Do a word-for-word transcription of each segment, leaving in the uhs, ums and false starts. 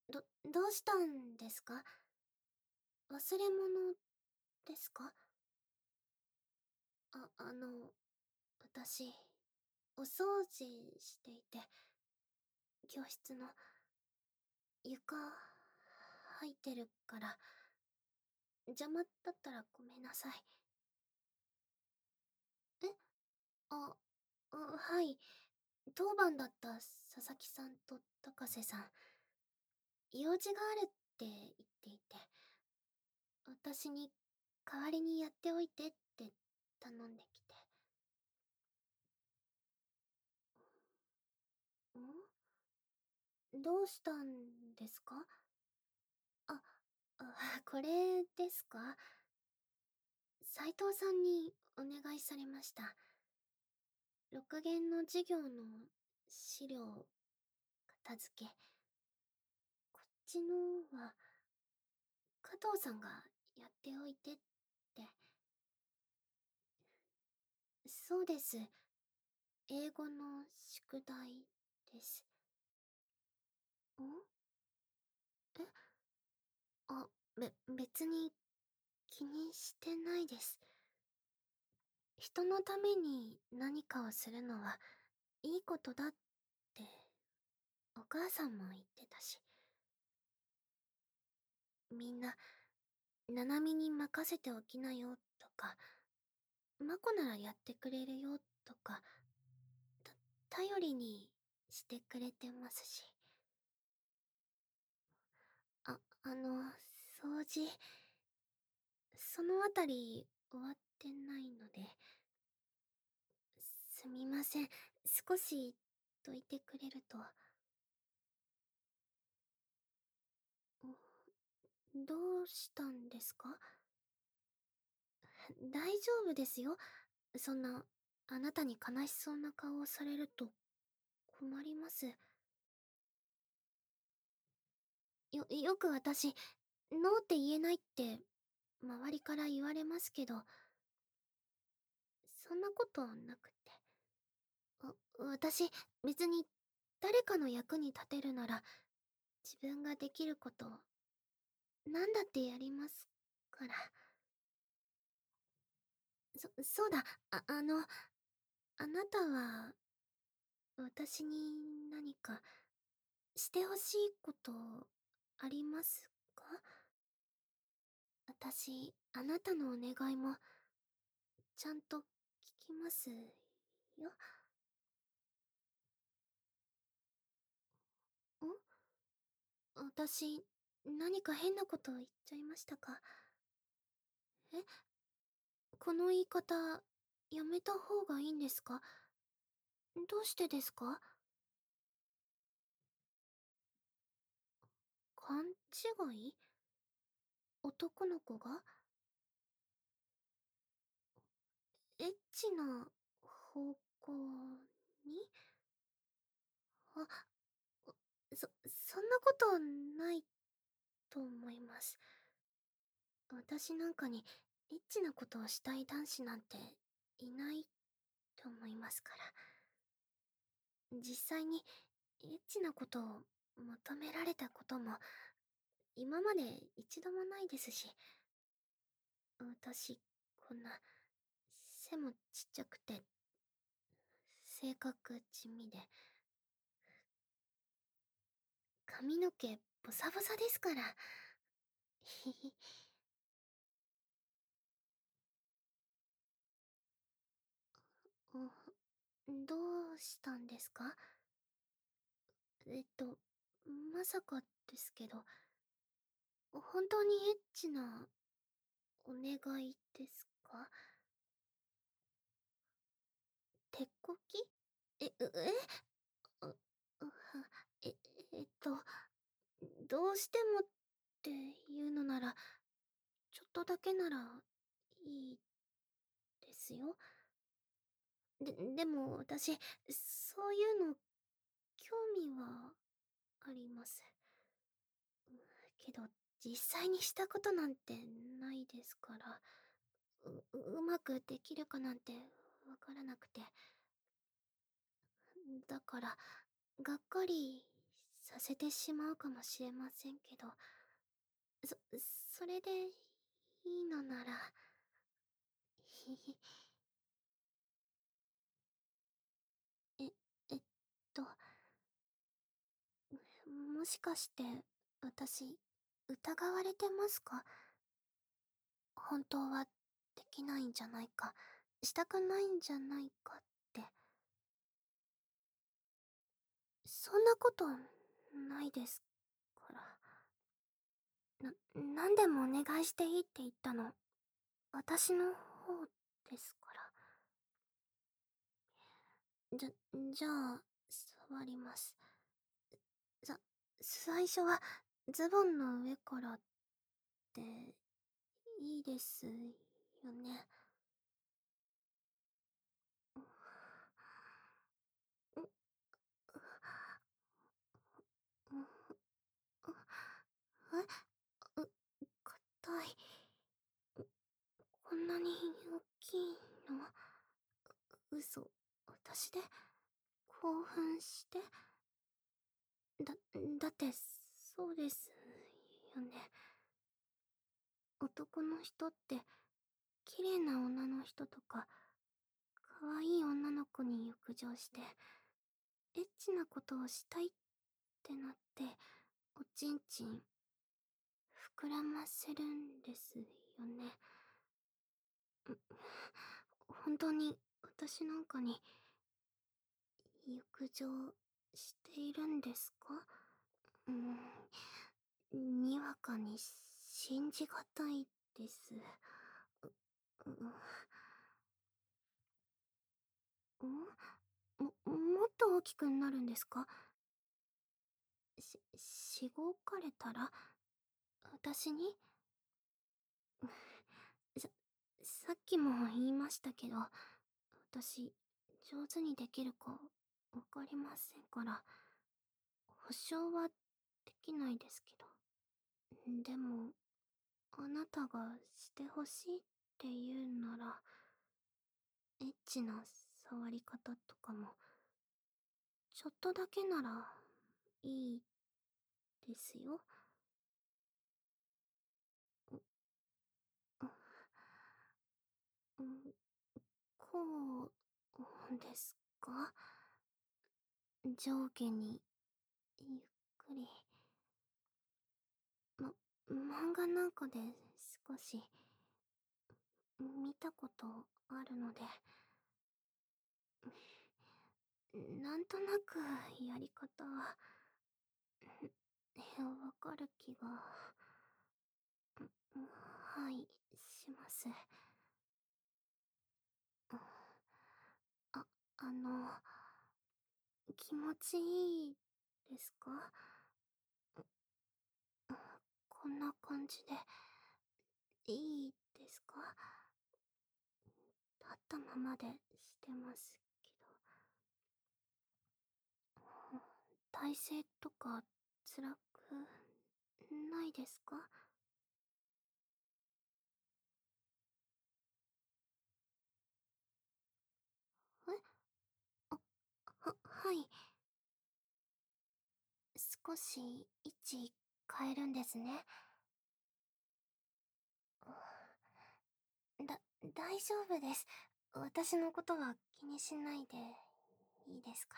ど、どうしたんですか？忘れ物ですか？あ、あの、私、お掃除していて、教室の床、入ってるから、邪魔だったらごめんなさい。えあ、あ、はい。当番だった佐々木さんと高瀬さん、用事があるって言っていて、私に代わりにやっておいてって頼んできて。んどうしたんですか？あ、あ、これですか？斉藤さんにお願いされました。ろく限の授業の資料、片付け。こっちのは、加藤さんがやっておいてって。そうです。英語の宿題です。んえあ、べ、別に気にしてないです。人のために何かをするのはいいことだってお母さんも言ってたし。みんな、ナナミに任せておきなよとか、マコならやってくれるよとか、た、頼りにしてくれてますし。あ、あの、掃除、そのあたり終わってないので、すみません。少しどいてくれると。どうしたんですか？大丈夫ですよ。そんな、あなたに悲しそうな顔をされると困ります。よ、よく私、ノーって言えないって周りから言われますけど、そんなことなくて。わ、私、別に誰かの役に立てるなら自分ができること、なんだってやりますから。そ、そうだ、あ、あの、あなたは、私に何かしてほしいことありますか？私、あなたのお願いもちゃんと聞きますよ。ん私、何か変なこと言っちゃいましたか？え、この言い方、やめた方がいいんですか？どうしてですか？勘違い？男の子がエッチな方向に？あ、そ、そんなことないと思います。私なんかにエッチなことをしたい男子なんていないと思いますから。実際にエッチなことを求められたことも今まで一度もないですし、私、こんな背もちっちゃくて性格地味で髪の毛ボサボサですから。ひひ。どうしたんですか？えっと、まさかですけど、本当にエッチなお願いですか？手こき？え、うえあ、うは、え、えっと、どうしてもっていうのなら、ちょっとだけならいいですよ。で、でも私、そういうの興味はあります。けど、実際にしたことなんてないですから、う、うまくできるかなんてわからなくて。だから、がっかりさせてしまうかもしれませんけど、そ、それでいいのなら、ひひ、え、えっと、もしかして、私、疑われてますか？本当はできないんじゃないか、したくないんじゃないかって。そんなことないですから。な、何でもお願いしていいって言ったの、私の方ですから。じゃ、じゃあ、座ります。さ、最初はズボンの上からっていいですよね。う、う、う、う、え、う、硬い。こんなに大きいの？嘘。私で興奮して。だ、だって、そうですよね。男の人って、綺麗な女の人とか、可愛い女の子に浴場して、エッチなことをしたいってなって、おちんちん、膨らませるんですよね。本当に、私なんかに、浴場しているんですか？うん、にわかに信じがたいです。う、う、んも、もっと大きくなるんですか？し、しごかれたら私に？さ、さっきも言いましたけど、私、上手にできるかわかりませんから、保証はできないですけど。でも、あなたがしてほしいって言うなら、エッチな触り方とかも、ちょっとだけなら、いいですよ。うん、こうですか？上下にゆっくり。ま、漫画なんかで少し見たことあるので、なんとなくやり方はわかる気が、はい、します。あ、あの、気持ちいいですか？こんな感じで、いいですか？立ったままでしてますけど。体勢とか辛くないですか？え、あ、は、はい。少し位置変えるんですね。だ、大丈夫です。私のことは気にしないでいいですから。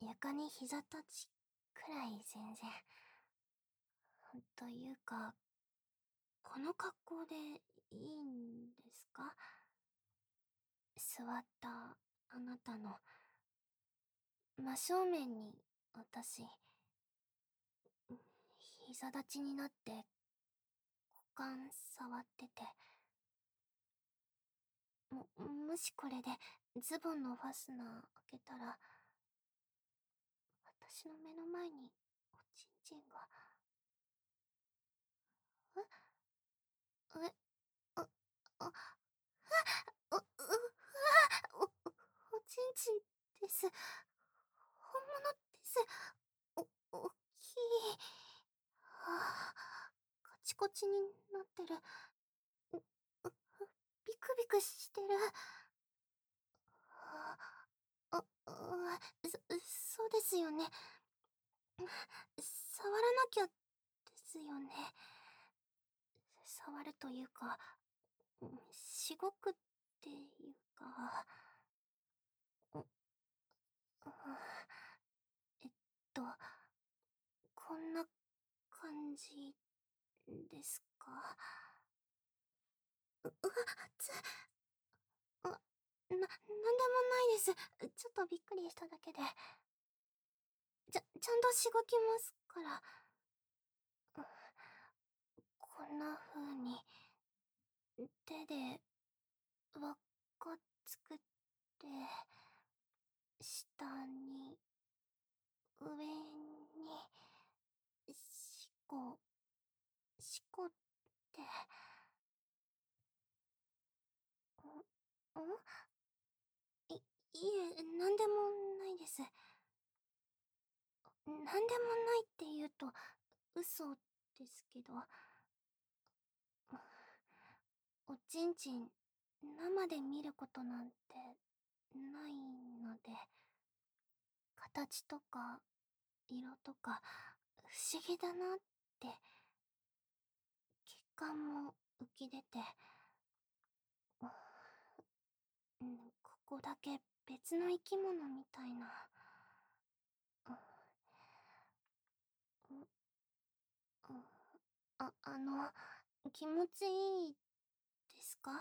床に膝立ちくらい全然。というか、この格好でいいんですか？座ったあなたの真正面に私、膝立ちになって股間触ってて、も、もしこれでズボンのファスナー開けたら、私の目の前におちんちんが。え、え、あ、あ、う、う、お、おちんちんです。本物です。お、おっきい。はあ、カチコチになってる。う、う、ビクビクしてる。はあ、あ、あ、そ、そうですよね。 触らなきゃですよね。触るというか、うん、しごくっていうか、うん、あえっと、こんな感じですか？う、うわ、つ、あ、な、なんでもないです。ちょっとびっくりしただけで。ちゃ、ちゃんとしごきますから。うん、こんな風に、手で、輪っか作って、下に、上に、しこ、しこって、ん、んい、いえ、なんでもないです。なんでもないって言うと、嘘ですけど、おちんちん、生で見ることなんて、ないので、形とか、色とか、不思議だなって、血管も浮き出て、うん、ここだけ別の生き物みたいな。うん、うん、あ、あの、気持ちいいですか？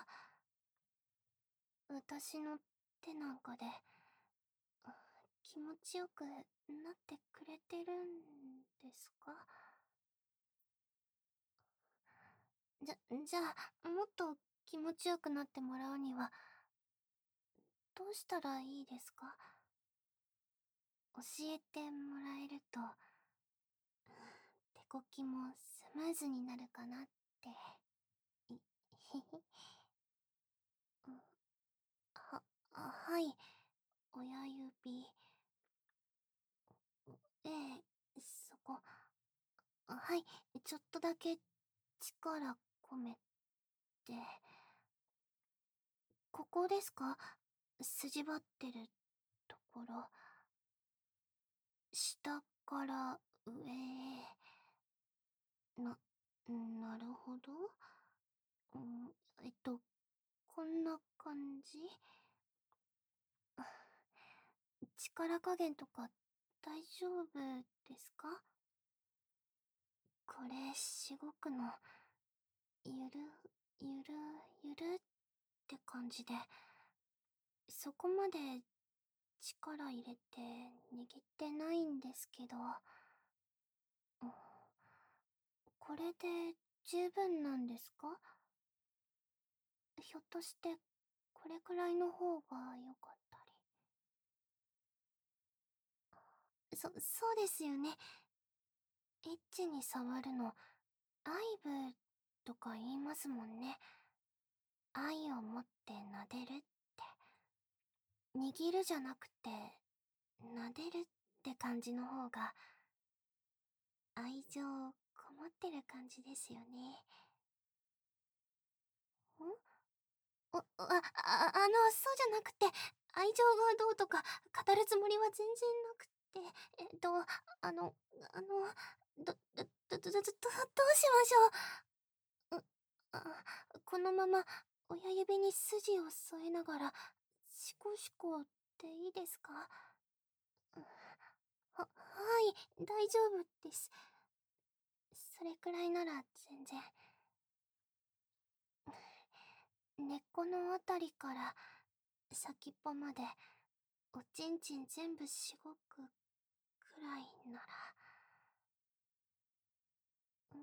私の手なんかで、気持ちよくなってくれてるんですか？じゃ、じゃあ、もっと気持ちよくなってもらうには、どうしたらいいですか？教えてもらえると、手こきもスムーズになるかなって。い、ひひ。うん、は、あ、はい。親指。ええ、そこ。あ、はい。ちょっとだけ力込めて。ここですか？筋張ってるところ。下から上へ。な、なるほど。うん、えっと、こんな感じ？力加減とか大丈夫ですか？これ、しごくの、ゆる、ゆる、ゆるって感じで、そこまで力入れて握ってないんですけど、うん、これで十分なんですか？ひょっとして、これくらいの方が良かったり。そ、そうですよね。エッチに触るの、愛撫とか言いますもんね。愛を持って撫でるって。握るじゃなくて、撫でるって感じの方が、愛情こもってる感じですよね。んお、あ、あ、あの、そうじゃなくて、愛情がどうとか、語るつもりは全然なくて、えっと、あの、あの、ど、ど、ど、ど、ど、ど、どうしましょう。う、あ、このまま、親指に筋を添えながら、シコシコでいいですか？は、はい、大丈夫です。それくらいなら全然。根っこのあたりから先っぽまでおちんちん全部しごくくらいなら。ん、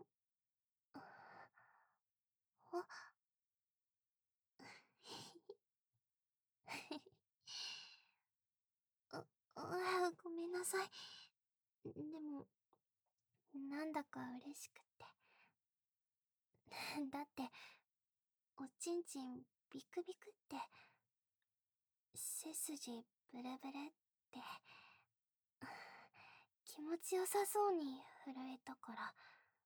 あ、あ、あ、ごめんなさい。でも、なんだか嬉しくて。だって、おちんちんビクビクって、背筋ブルブルって、気持ちよさそうに震えたから、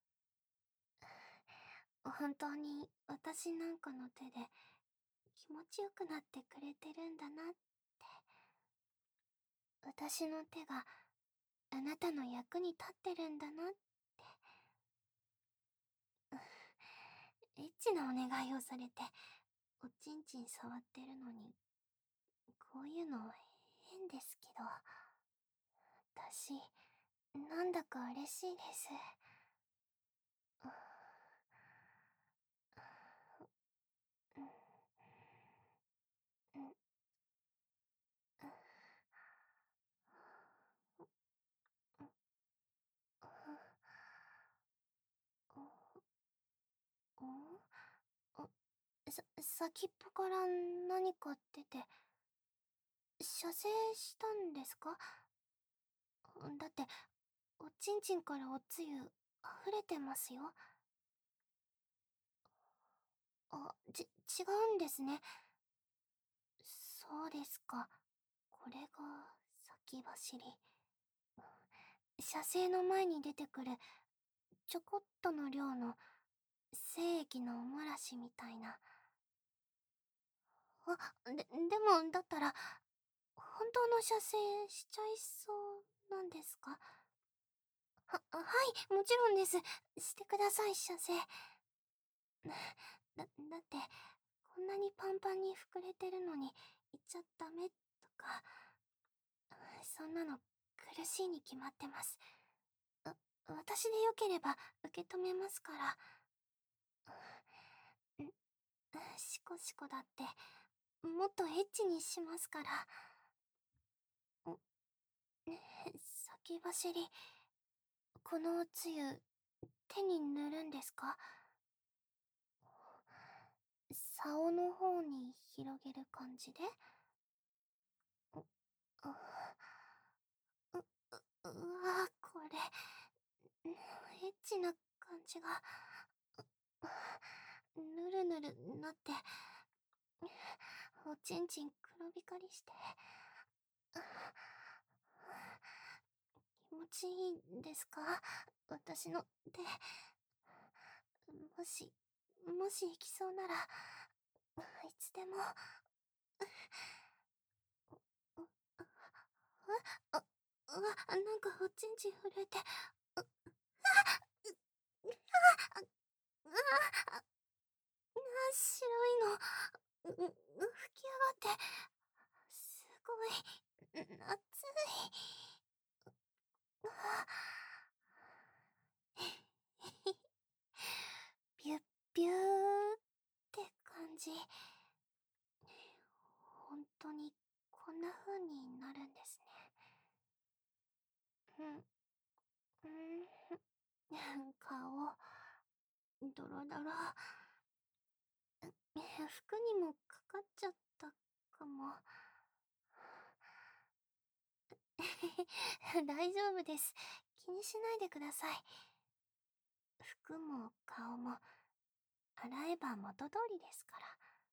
本当に私なんかの手で気持ちよくなってくれてるんだなって。私の手があなたの役に立ってるんだなって。エッチなお願いをされて、おちんちん触ってるのに、こういうの変ですけど、私、なんだか嬉しいです。うん、うん、うん、さ、先っぽから何か出て、射精したんですか？だって、おちんちんからおつゆ、溢れてますよ。あ、ち、違うんですね。そうですか。これが、先走り。射精の前に出てくる、ちょこっとの量の、精液のおもらしみたいな。あ、で、でも、だったら、本当の射精しちゃいそうなんですか？は、はい、もちろんです。してください、射精。だ、だって、こんなにパンパンに膨れてるのに、言っちゃダメとか、そんなの苦しいに決まってます。あ、私でよければ受け止めますから。ん、シコシコだって、もっとエッチにしますから。ん、先走り、このおつゆ、手に塗るんですか？竿の方に広げる感じで。う、う、う、うわ、これ、エッチな感じが、ぬるぬるなって、おちんちん黒光りして、気持ちいいんですか？私の手。もし、もし行きそうなら、いつでも。う、う、あ、うわ、なんかおちんちん震えて、う、う、あ、うわ、あ、白いの、う、う、吹き上がって、すごい、熱い。ビュッビューって感じ。本当にこんな風になるんですね。うん、うん、顔、ドロドロ。服にもかかっちゃったかも。大丈夫です。気にしないでください。服も顔も洗えば元通りですから。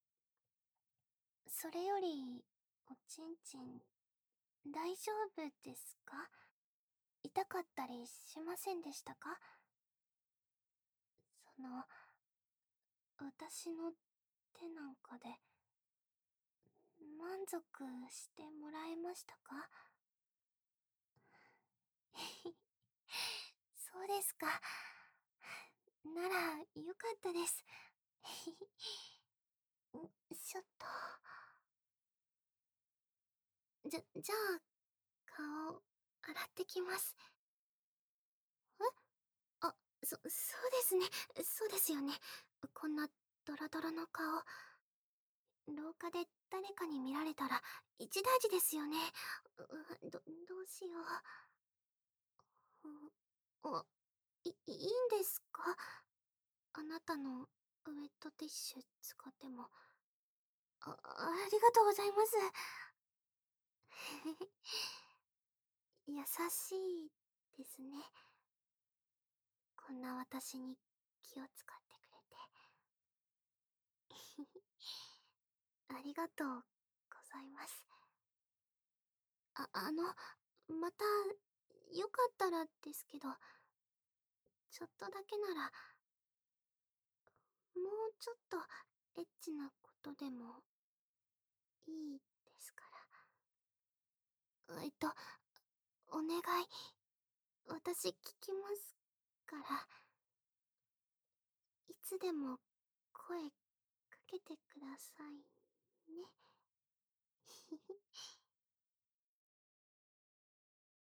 それより、おちんちん、大丈夫ですか？痛かったりしませんでしたか？その、私の手なんかで、満足してもらえましたか？そうですか。なら、よかったです。ん、ちょっと。じゃ、じゃあ、顔、洗ってきます。え、あ、そ、そうですね。そうですよね。こんなドロドロの顔。廊下で誰かに見られたら一大事ですよね。う、ど、どうしよう。う、あ、い、いいんですか？あなたのウェットティッシュ使っても。あ、ありがとうございます。優しいですね。こんな私に気を使ってくれて。ありがとうございます。あ、あの、また、よかったらですけど、ちょっとだけなら、もうちょっとエッチなことでもいいですから。えっと、お願い。 私聞きますから、いつでも声かけてくださいね。